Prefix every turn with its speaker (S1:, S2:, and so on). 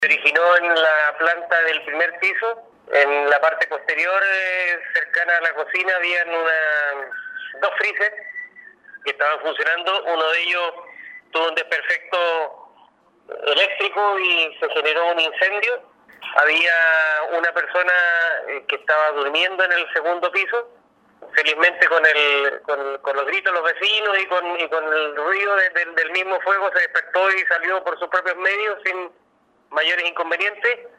S1: Se originó en la planta del primer piso. En la parte posterior, cercana a la cocina, habían dos freezers que estaban funcionando. Uno de ellos tuvo un desperfecto eléctrico y se generó un incendio. Había una persona que estaba durmiendo en el segundo piso. Felizmente con los gritos de los vecinos y con el ruido del mismo fuego se despertó y salió por sus propios medios sin mayores inconvenientes.